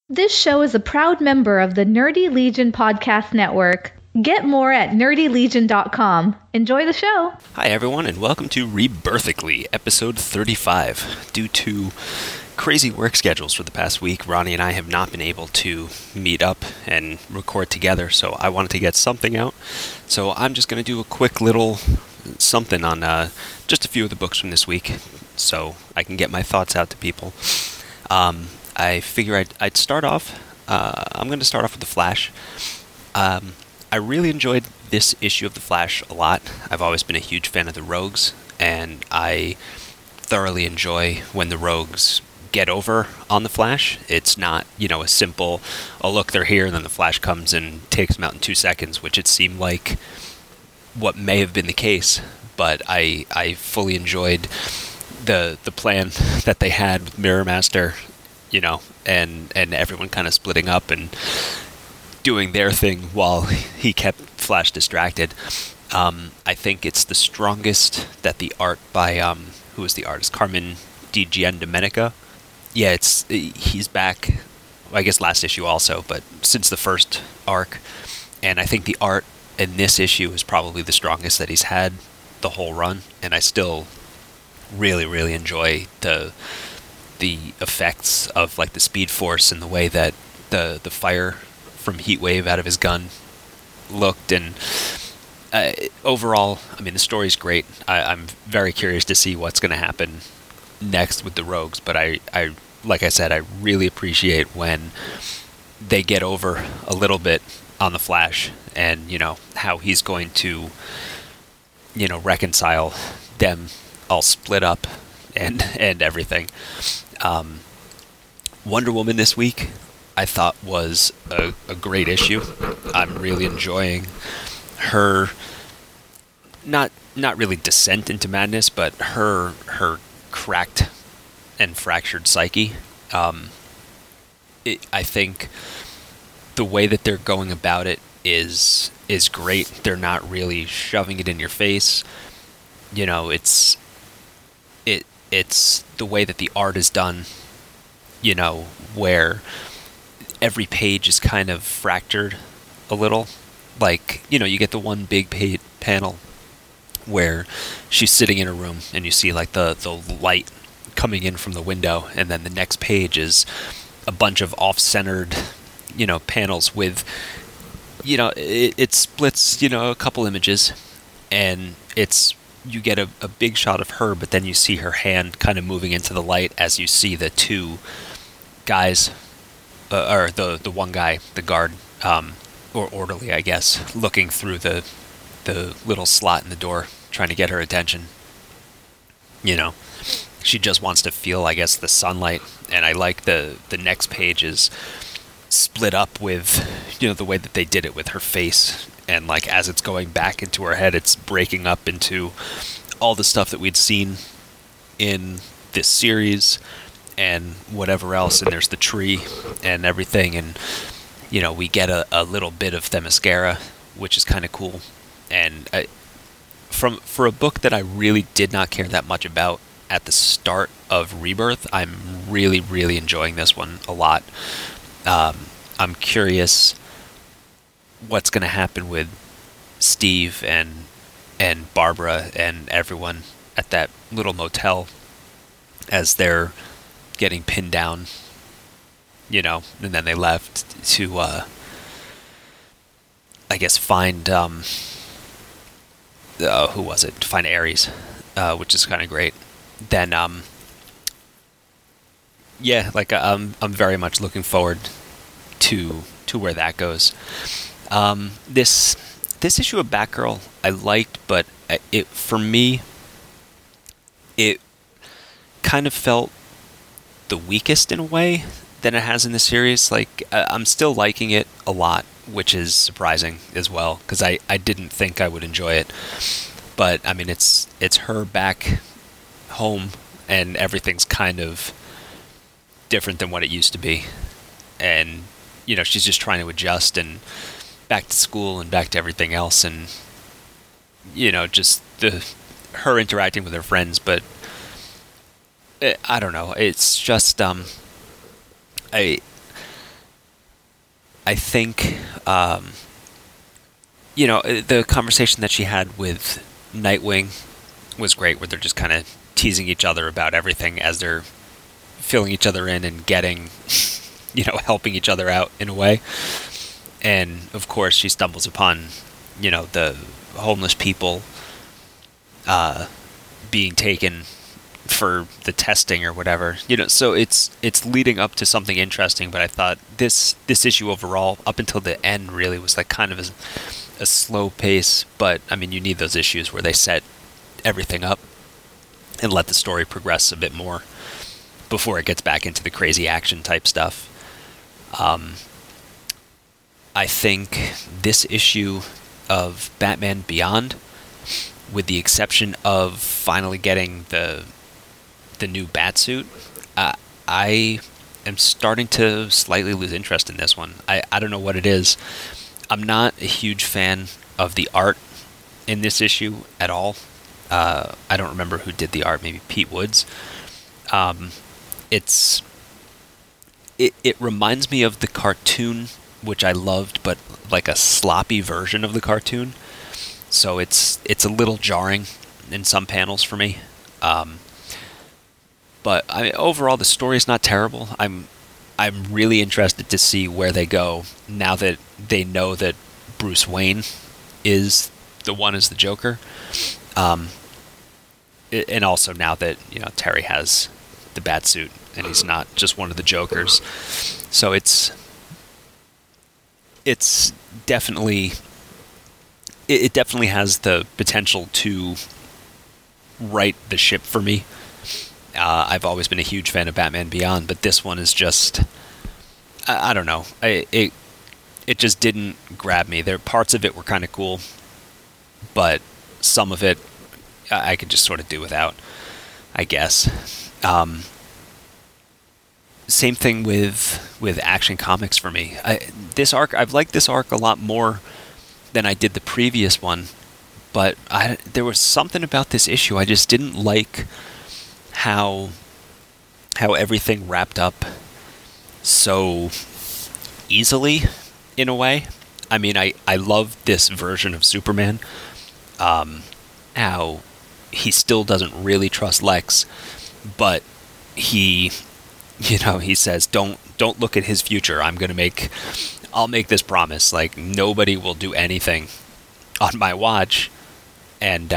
This show is a proud member of the Nerdy Legion Podcast Network. Get more at nerdylegion.com. Enjoy the show. Hi, everyone, and welcome to Rebirthically, episode 35. Due to crazy work schedules for the past week, Ronnie and I have not been able to meet up and record together, so I wanted to get something out. So I'm just going to do a quick little something on just a few of the books from this week, so I can get my thoughts out to people. I figure I'd start off. I'm going to start off with The Flash. I really enjoyed this issue of The Flash a lot. I've always been a huge fan of the Rogues, and I thoroughly enjoy when the Rogues get over on The Flash. It's not, a simple, oh look, they're here, and then the Flash comes and takes them out in 2 seconds, which it seemed like what may have been the case, but I fully enjoyed the plan that they had with Mirror Master, and everyone kind of splitting up and doing their thing while he kept Flash distracted. I think it's the strongest that the art by, who was the artist? Carmen Di Giandomenico. Yeah, he's back, I guess last issue also, but since the first arc. And I think the art in this issue is probably the strongest that he's had the whole run. And I still really, really enjoy the effects of like the Speed Force and the way that the fire from Heatwave out of his gun looked, and overall, I mean, the story's great. I'm very curious to see what's going to happen next with the Rogues, but I like I said, I really appreciate when they get over a little bit on the Flash, and how he's going to reconcile them all split up and everything. Wonder Woman this week I thought was a great issue. I'm really enjoying her, not really descent into madness, but her cracked and fractured psyche. I think the way that they're going about it is great. They're not really shoving it in your face. It's the way that the art is done, where every page is kind of fractured a little. Like, you get the one big panel where she's sitting in a room and you see like the light coming in from the window, and then the next page is a bunch of off-centered, panels with, it splits, a couple images, and you get a big shot of her, but then you see her hand kind of moving into the light as you see the two guys, or the one guy, the guard, or orderly, I guess, looking through the little slot in the door, trying to get her attention. She just wants to feel, I guess, the sunlight, and I like the next page is split up with, the way that they did it with her face. And like as it's going back into her head, it's breaking up into all the stuff that we'd seen in this series and whatever else. And there's the tree and everything. And, we get a little bit of Themyscira, which is kind of cool. And for a book that I really did not care that much about at the start of Rebirth, I'm really, really enjoying this one a lot. I'm curious what's going to happen with Steve and Barbara and everyone at that little motel as they're getting pinned down, and then they left to, I guess, find, who was it? To find Ares, which is kind of great. Then, I'm very much looking forward to where that goes. This issue of Batgirl I liked, but for me it kind of felt the weakest in a way than it has in the series. Like, I'm still liking it a lot, which is surprising as well, because I didn't think I would enjoy it. But I mean, it's her back home, and everything's kind of different than what it used to be, and she's just trying to adjust and back to school and back to everything else, and just her interacting with her friends. But I don't know, it's just I think, the conversation that she had with Nightwing was great, where they're just kind of teasing each other about everything as they're filling each other in and getting, helping each other out in a way. And of course, she stumbles upon, the homeless people being taken for the testing or whatever. So it's leading up to something interesting. But I thought this issue overall, up until the end, really was like kind of a slow pace. But I mean, you need those issues where they set everything up and let the story progress a bit more before it gets back into the crazy action type stuff. I think this issue of Batman Beyond, with the exception of finally getting the new Batsuit, I am starting to slightly lose interest in this one. I don't know what it is. I'm not a huge fan of the art in this issue at all. I don't remember who did the art, maybe Pete Woods. It reminds me of the cartoon, which I loved, but like a sloppy version of the cartoon. So it's a little jarring in some panels for me. But overall, the story is not terrible. I'm really interested to see where they go now that they know that Bruce Wayne is the one as the Joker. And also now that Terry has the Batsuit and he's not just one of the Jokers. So it's definitely it definitely has the potential to right the ship for me. I've always been a huge fan of Batman Beyond, but this one is just I don't know. It just didn't grab me. There parts of it were kind of cool, but some of it I could just sort of do without, I guess. Same thing with Action Comics for me. I've liked this arc a lot more than I did the previous one, but there was something about this issue I just didn't like how everything wrapped up so easily in a way. I mean, I love this version of Superman. How he still doesn't really trust Lex, but he says, don't look at his future. I'll make this promise. Like, nobody will do anything on my watch. And,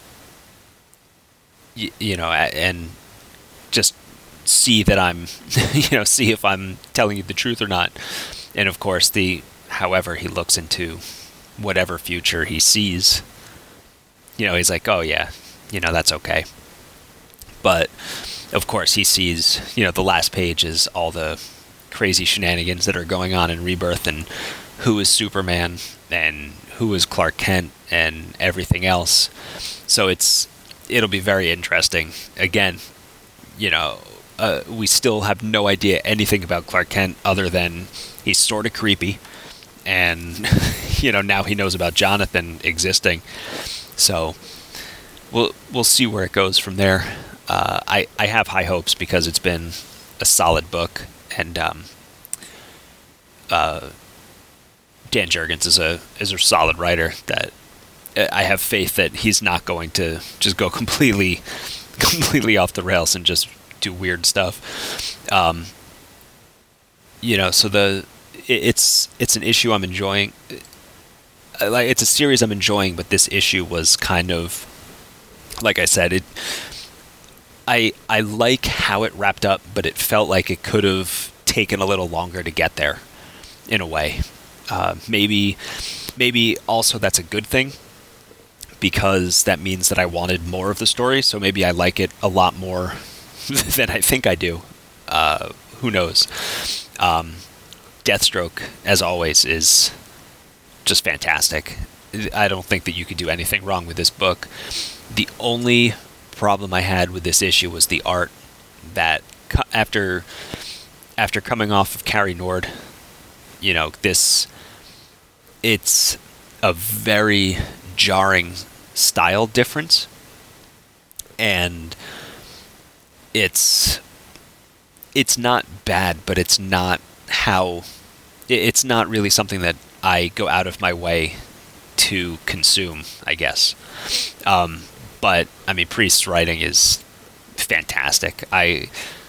and just see that I'm, see if I'm telling you the truth or not. And of course, however he looks into whatever future he sees, he's like, oh yeah, that's okay. But of course, he sees, the last page is all the crazy shenanigans that are going on in Rebirth, and who is Superman and who is Clark Kent and everything else. So it'll be very interesting. Again, we still have no idea anything about Clark Kent other than he's sort of creepy, and now he knows about Jonathan existing. So we'll see where it goes from there. I have high hopes because it's been a solid book, and Dan Jurgens is a solid writer that I have faith that he's not going to just go completely off the rails and just do weird stuff. So it's an issue I'm enjoying. It's a series I'm enjoying, but this issue was kind of, like I said, I like how it wrapped up, but it felt like it could have taken a little longer to get there, in a way. Maybe also that's a good thing, because that means that I wanted more of the story, so maybe I like it a lot more than I think I do. Who knows? Deathstroke, as always, is just fantastic. I don't think that you could do anything wrong with this book. The only problem I had with this issue was the art. That after coming off of Carrie Nord, it's a very jarring style difference, and it's not bad, but it's not how it's not really something that I go out of my way to consume, I guess. But I mean, Priest's writing is fantastic. I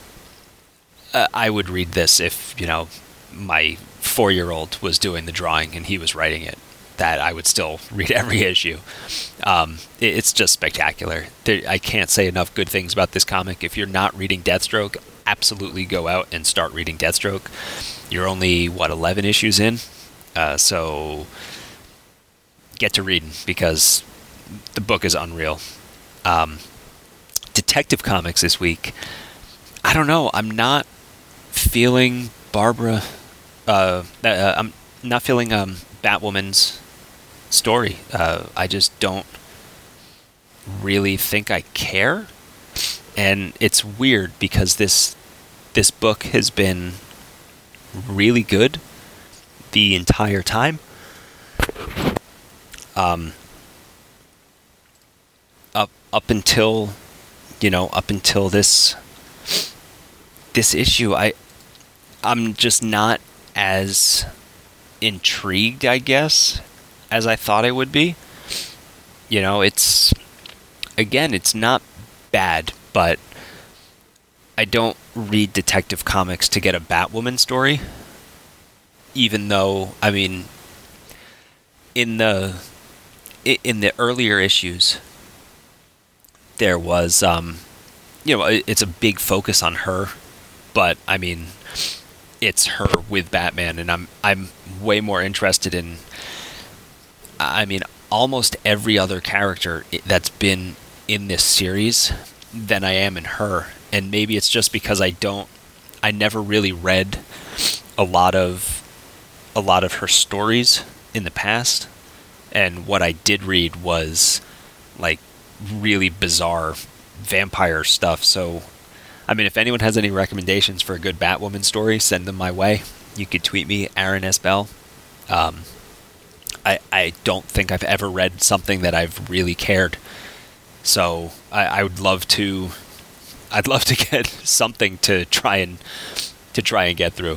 would read this if, my 4-year-old was doing the drawing and he was writing it. That I would still read every issue. It's just spectacular. I can't say enough good things about this comic. If you're not reading Deathstroke, absolutely go out and start reading Deathstroke. You're only, 11 issues in? So get to reading, because the book is unreal. Detective Comics this week. I don't know. I'm not feeling Barbara. I'm not feeling Batwoman's story. I just don't really think I care. And it's weird because this book has been really good the entire time. Up until this issue, I'm just not as intrigued, I guess, as I thought I would be. It's not bad, but I don't read Detective Comics to get a Batwoman story. Even though, I mean, in the earlier issues, there was, it's a big focus on her, but I mean, it's her with Batman, and I'm way more interested in, I mean, almost every other character that's been in this series than I am in her. And maybe it's just because I never really read a lot of her stories in the past, and what I did read was like really bizarre vampire stuff. So I mean, if anyone has any recommendations for a good Batwoman story, send them my way. You could tweet me, Aaron S. Bell. I don't think I've ever read something that I've really cared. So I would love to. I'd love to get something to try and get through.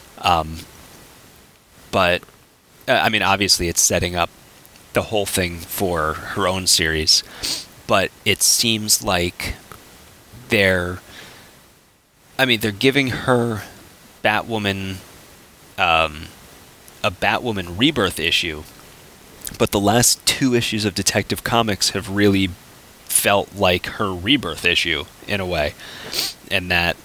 But I mean, obviously, it's setting up the whole thing for her own series. But it seems like they're giving her Batwoman, a Batwoman Rebirth issue, but the last 2 issues of Detective Comics have really felt like her Rebirth issue in a way, and that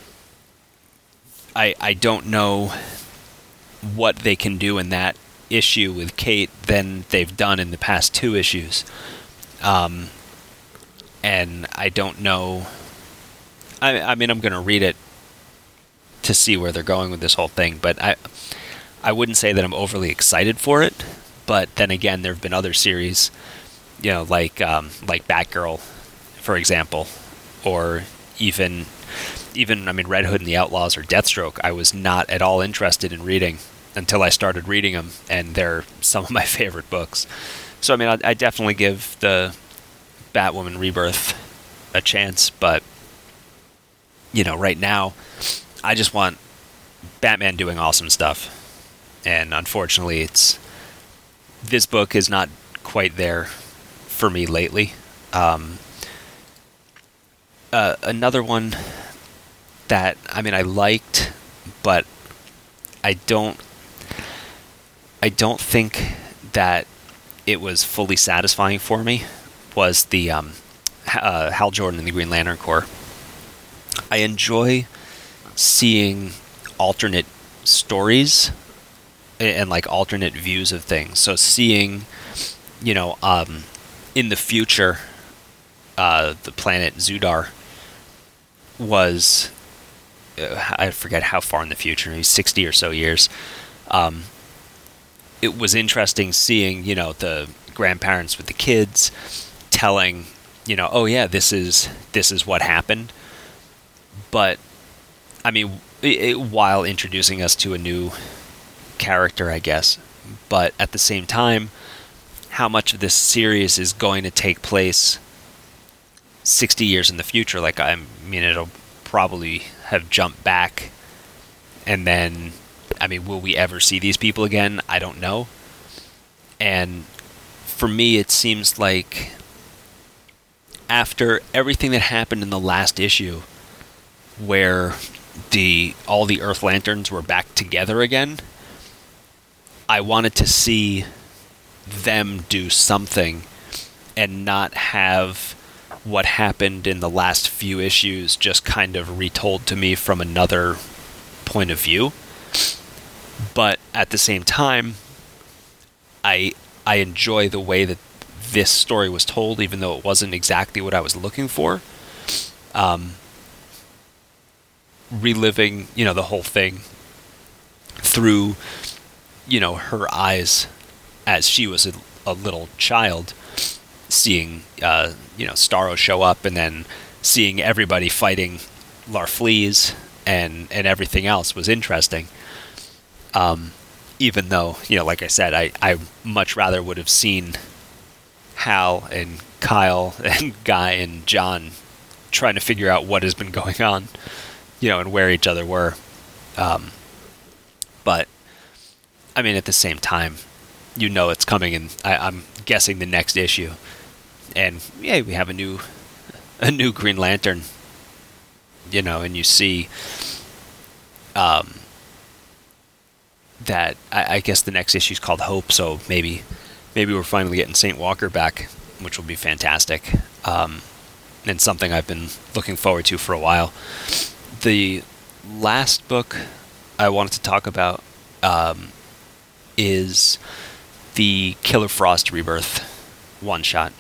I don't know what they can do in that issue with Kate than they've done in the past 2 issues, and I don't know. I mean, I'm going to read it to see where they're going with this whole thing, but I wouldn't say that I'm overly excited for it. But then again, there have been other series, like Batgirl, for example, or even I mean, Red Hood and the Outlaws or Deathstroke. I was not at all interested in reading until I started reading them, and they're some of my favorite books. So I mean, I definitely give the Batwoman Rebirth a chance, but right now, I just want Batman doing awesome stuff. And unfortunately, this book is not quite there for me lately. Another one that, I mean, I liked, but I don't think that it was fully satisfying for me, was the Hal Jordan and the Green Lantern Corps. I enjoy seeing alternate stories and like alternate views of things. So seeing, in the future, the planet Zudar was, I forget how far in the future, maybe 60 or so years. It was interesting seeing, the grandparents with the kids telling, oh yeah, this is what happened. But I mean, while introducing us to a new character, I guess. But at the same time, how much of this series is going to take place 60 years in the future? Like, I mean, it'll probably have jumped back and then I mean, will we ever see these people again? I don't know. And for me, it seems like after everything that happened in the last issue, where all the Earth Lanterns were back together again, I wanted to see them do something and not have what happened in the last few issues just kind of retold to me from another point of view. But at the same time, I enjoy the way that this story was told, even though it wasn't exactly what I was looking for. Reliving, the whole thing through, her eyes as she was a little child, seeing, Starro show up and then seeing everybody fighting Larfleeze and everything else was interesting. Even though, like I said, I much rather would have seen Hal and Kyle and Guy and John trying to figure out what has been going on, and where each other were. But, I mean, at the same time, it's coming, and I'm guessing the next issue. And, yeah, we have a new Green Lantern, and you see that I guess the next issue is called Hope, so maybe we're finally getting St. Walker back, which will be fantastic, and something I've been looking forward to for a while. The last book I wanted to talk about is the Killer Frost Rebirth one-shot.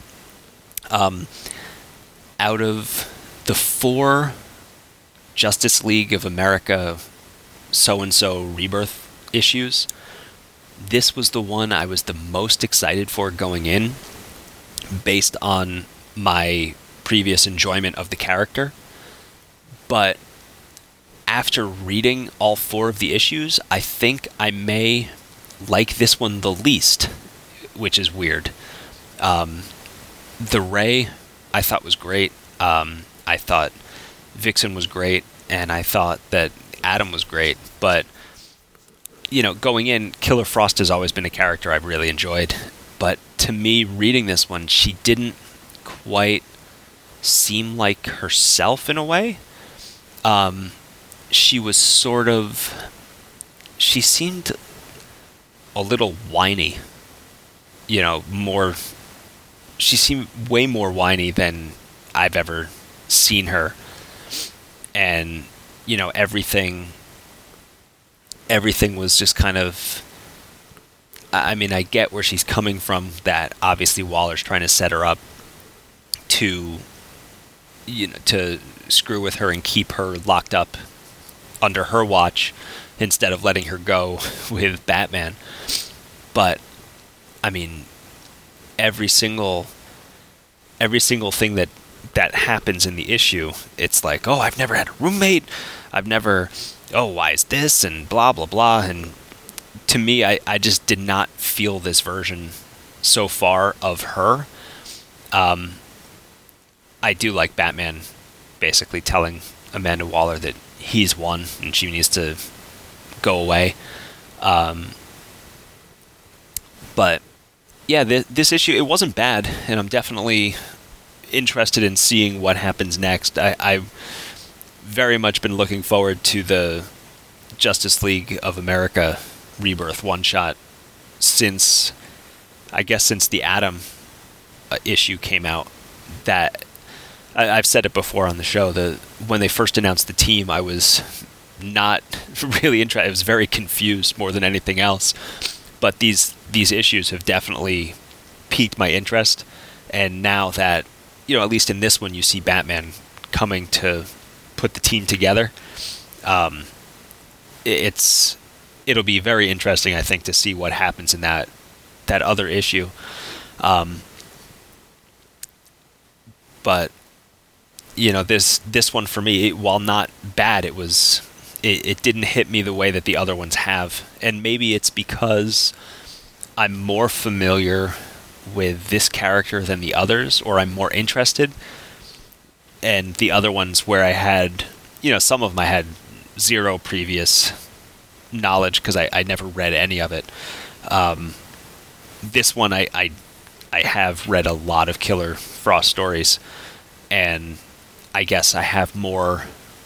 Out of the 4 Justice League of America so-and-so Rebirth issues, this was the one I was the most excited for going in, based on my previous enjoyment of the character. But after reading all 4 of the issues, I think I may like this one the least, which is weird. The Ray, I thought was great. I thought Vixen was great, and I thought that Adam was great. But, going in, Killer Frost has always been a character I've really enjoyed. But to me, reading this one, she didn't quite seem like herself in a way. She was she seemed a little whiny. She seemed way more whiny than I've ever seen her. And, everything was just kind of, I mean, I get where she's coming from, that obviously Waller's trying to set her up to, to screw with her and keep her locked up under her watch instead of letting her go with Batman. But, I mean, every single thing that happens in the issue, it's like, oh, I've never had a roommate, why is this, and blah blah blah. And to me, I just did not feel this version so far of her. I do like Batman basically telling Amanda Waller that he's won and she needs to go away. But yeah, this issue, it wasn't bad, and I'm definitely interested in seeing what happens next. I've very much been looking forward to the Justice League of America Rebirth one-shot since the Adam issue came out. That I've said it before on the show, when they first announced the team, I was not really interested. I was very confused more than anything else. But these issues have definitely piqued my interest, and now that, at least in this one, you see Batman coming to put the team together, it'll be very interesting, I think, to see what happens in that other issue. But this one for me, while not bad, it didn't hit me the way that the other ones have. And maybe it's because I'm more familiar with this character than the others, or I'm more interested. And the other ones where I had, some of them I had zero previous knowledge because I never read any of it. This one I have read a lot of Killer Frost stories, and I guess I have more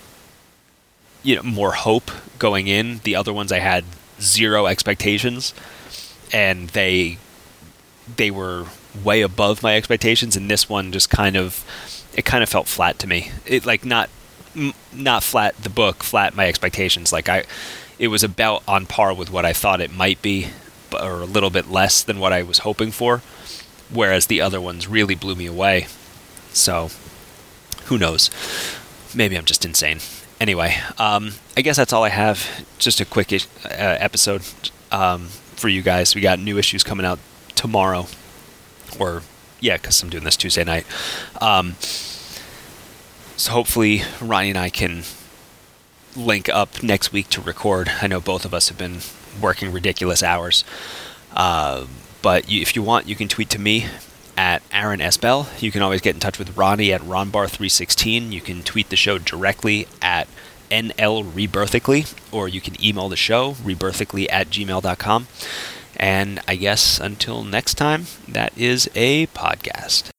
hope going in. The other ones I had zero expectations, and they were way above my expectations, and this one just kind of felt flat to me. It like not flat the book, flat my expectations. Like it was about on par with what I thought it might be, or a little bit less than what I was hoping for, whereas the other ones really blew me away. So who knows? Maybe I'm just insane. Anyway, I guess that's all I have. Just a quick episode for you guys. We got new issues coming out tomorrow, because I'm doing this Tuesday night. So hopefully Ronnie and I can link up next week to record. I know both of us have been working ridiculous hours. But if you want, you can tweet to me at Aaron S. Bell. You can always get in touch with Ronnie at Ronbar316. You can tweet the show directly at NLRebirthically, or you can email the show, rebirthically@gmail.com. And I guess until next time, that is a podcast.